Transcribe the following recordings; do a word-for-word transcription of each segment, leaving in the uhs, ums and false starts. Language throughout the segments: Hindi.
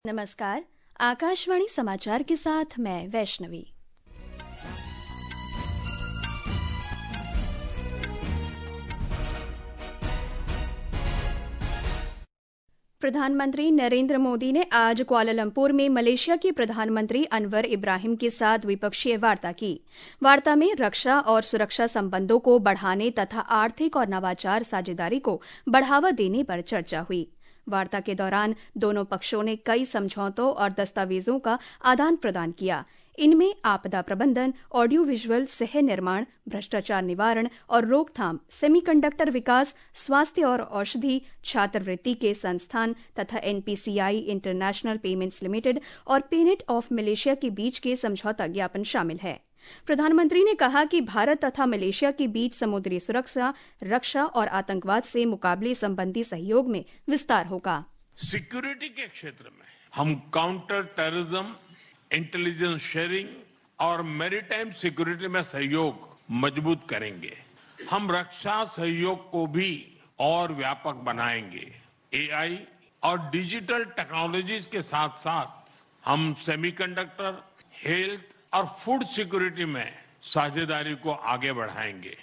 नमस्कार, आकाशवाणी समाचार के साथ मैं वैष्णवी। प्रधानमंत्री नरेंद्र मोदी ने आज कुआलालंपुर में मलेशिया के प्रधानमंत्री अनवर इब्राहिम के साथ द्विपक्षीय वार्ता की। वार्ता में रक्षा और सुरक्षा संबंधों को बढ़ाने तथा आर्थिक और नवाचार साझेदारी को बढ़ावा देने पर चर्चा हुई। वार्ता के दौरान दोनों पक्षों ने कई समझौतों और दस्तावेजों का आदान प्रदान किया। इनमें आपदा प्रबंधन, ऑडियो विजुअल सह निर्माण, भ्रष्टाचार निवारण और रोकथाम, सेमीकंडक्टर विकास, स्वास्थ्य और औषधि, छात्रवृत्ति के संस्थान तथा एनपीसीआई इंटरनेशनल पेमेंट्स लिमिटेड और पेनेट ऑफ मलेशिया के बीच के समझौता ज्ञापन शामिल है। प्रधानमंत्री ने कहा कि भारत तथा मलेशिया के बीच समुद्री सुरक्षा, रक्षा और आतंकवाद से मुकाबले संबंधी सहयोग में विस्तार होगा। सिक्योरिटी के क्षेत्र में हम काउंटर टेररिज्म, इंटेलिजेंस शेयरिंग और मैरीटाइम सिक्योरिटी में सहयोग मजबूत करेंगे। हम रक्षा सहयोग को भी और व्यापक बनाएंगे। एआई और डिजिटल टेक्नोलॉजीज के साथ साथ हम सेमीकंडक्टर, हेल्थ और फूड सिक्योरिटी में साझेदारी को आगे बढ़ाएंगे।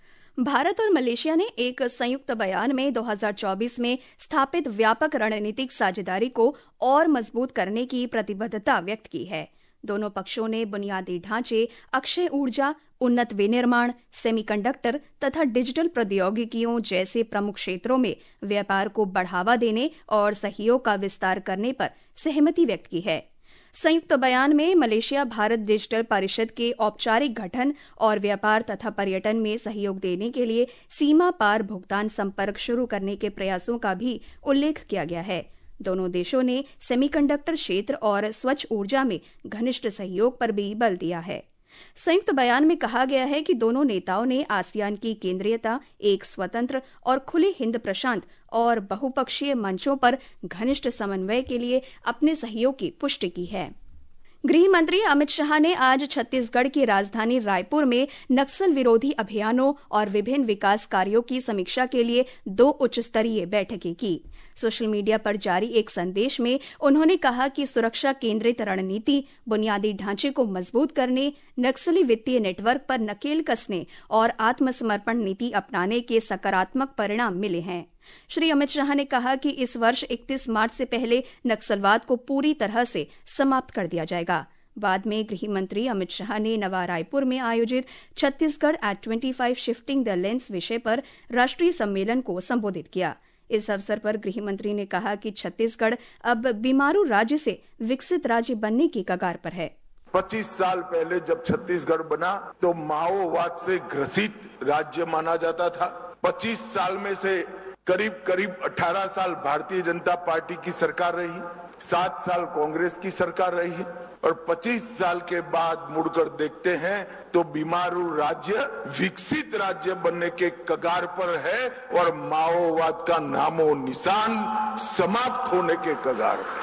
भारत और मलेशिया ने एक संयुक्त बयान में दो हज़ार चौबीस में स्थापित व्यापक रणनीतिक साझेदारी को और मजबूत करने की प्रतिबद्धता व्यक्त की है। दोनों पक्षों ने बुनियादी ढांचे, अक्षय ऊर्जा, उन्नत विनिर्माण, सेमीकंडक्टर तथा डिजिटल प्रौद्योगिकियों जैसे प्रमुख क्षेत्रों में व्यापार को बढ़ावा देने और सहयोग का विस्तार करने पर सहमति व्यक्त की है। संयुक्त बयान में मलेशिया भारत डिजिटल परिषद के औपचारिक गठन और व्यापार तथा पर्यटन में सहयोग देने के लिए सीमा पार भुगतान संपर्क शुरू करने के प्रयासों का भी उल्लेख किया गया है। दोनों देशों ने सेमीकंडक्टर क्षेत्र और स्वच्छ ऊर्जा में घनिष्ठ सहयोग पर भी बल दिया है। संयुक्त बयान में कहा गया है कि दोनों नेताओं ने आसियान की केंद्रीयता, एक स्वतंत्र और खुले हिंद प्रशांत और बहुपक्षीय मंचों पर घनिष्ठ समन्वय के लिए अपने सहयोग की पुष्टि की है। गृह मंत्री अमित शाह ने आज छत्तीसगढ़ की राजधानी रायपुर में नक्सल विरोधी अभियानों और विभिन्न विकास कार्यों की समीक्षा के लिए दो उच्च स्तरीय बैठकें की। सोशल मीडिया पर जारी एक संदेश में उन्होंने कहा कि सुरक्षा केंद्रित रणनीति, बुनियादी ढांचे को मजबूत करने, नक्सली वित्तीय नेटवर्क पर नकेल कसने और आत्मसमर्पण नीति अपनाने के सकारात्मक परिणाम मिले हैं। श्री अमित शाह ने कहा कि इस वर्ष इकतीस मार्च से पहले नक्सलवाद को पूरी तरह से समाप्त कर दिया जाएगा। बाद में गृह मंत्री अमित शाह ने नवा रायपुर में आयोजित छत्तीसगढ़ एट पच्चीस शिफ्टिंग द लेंस विषय पर राष्ट्रीय सम्मेलन को संबोधित किया। इस अवसर पर गृह मंत्री ने कहा कि छत्तीसगढ़ अब बीमारू राज्य से विकसित राज्य बनने की कगार पर है। पच्चीस साल पहले जब छत्तीसगढ़ बना तो माओवाद से ग्रसित राज्य माना जाता था। पच्चीस साल में से करीब करीब अठारह साल भारतीय जनता पार्टी की सरकार रही, सात साल कांग्रेस की सरकार रही है और पच्चीस साल के बाद मुड़कर देखते हैं तो बीमारू राज्य विकसित राज्य बनने के कगार पर है और माओवाद का नामो निशान समाप्त होने के कगार पर।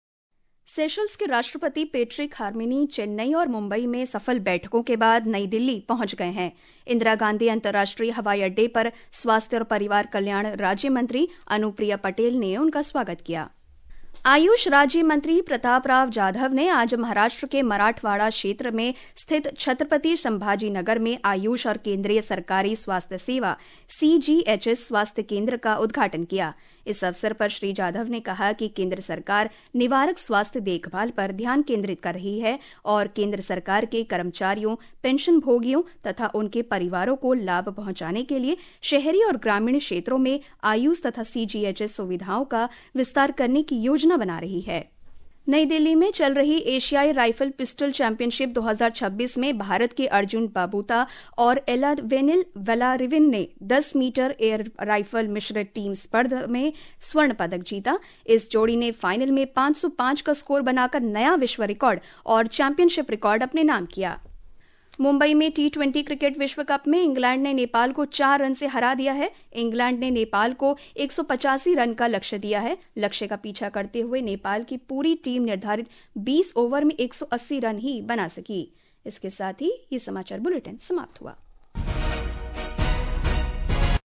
सेशल्स के राष्ट्रपति पैट्रिक हार्मिनी चेन्नई और मुंबई में सफल बैठकों के बाद नई दिल्ली पहुंच गए हैं। इंदिरा गांधी अंतर्राष्ट्रीय हवाई अड्डे पर स्वास्थ्य और परिवार कल्याण राज्य मंत्री अनुप्रिया पटेल ने उनका स्वागत किया। आयुष राज्य मंत्री प्रताप राव जाधव ने आज महाराष्ट्र के मराठवाड़ा क्षेत्र में स्थित छत्रपति संभाजी नगर में आयुष और केंद्रीय सरकारी स्वास्थ्य सेवा सीजीएचएस स्वास्थ्य केंद्र का उद्घाटन किया। इस अवसर पर श्री जाधव ने कहा कि केंद्र सरकार निवारक स्वास्थ्य देखभाल पर ध्यान केंद्रित कर रही है और केंद्र सरकार के कर्मचारियों, पेंशन भोगियों तथा उनके परिवारों को लाभ पहुंचाने के लिए शहरी और ग्रामीण क्षेत्रों में आयुष तथा सीजीएचएस सुविधाओं का विस्तार करने की योजना बना रही है। नई दिल्ली में चल रही एशियाई राइफल पिस्टल चैंपियनशिप दो हज़ार छब्बीस में भारत के अर्जुन बाबूता और एलावेनिल वेलारिविन ने दस मीटर एयर राइफल मिश्रित टीम स्पर्धा में स्वर्ण पदक जीता। इस जोड़ी ने फाइनल में पाँच सौ पाँच का स्कोर बनाकर नया विश्व रिकॉर्ड और चैंपियनशिप रिकॉर्ड अपने नाम किया। मुंबई में टी ट्वेंटी क्रिकेट विश्व कप में इंग्लैंड ने नेपाल को चार रन से हरा दिया है। इंग्लैंड ने नेपाल को एक सौ पचासी रन का लक्ष्य दिया है। लक्ष्य का पीछा करते हुए नेपाल की पूरी टीम निर्धारित बीस ओवर में एक सौ अस्सी रन ही बना सकी। इसके साथ ही ये समाचार बुलेटिन समाप्त हुआ।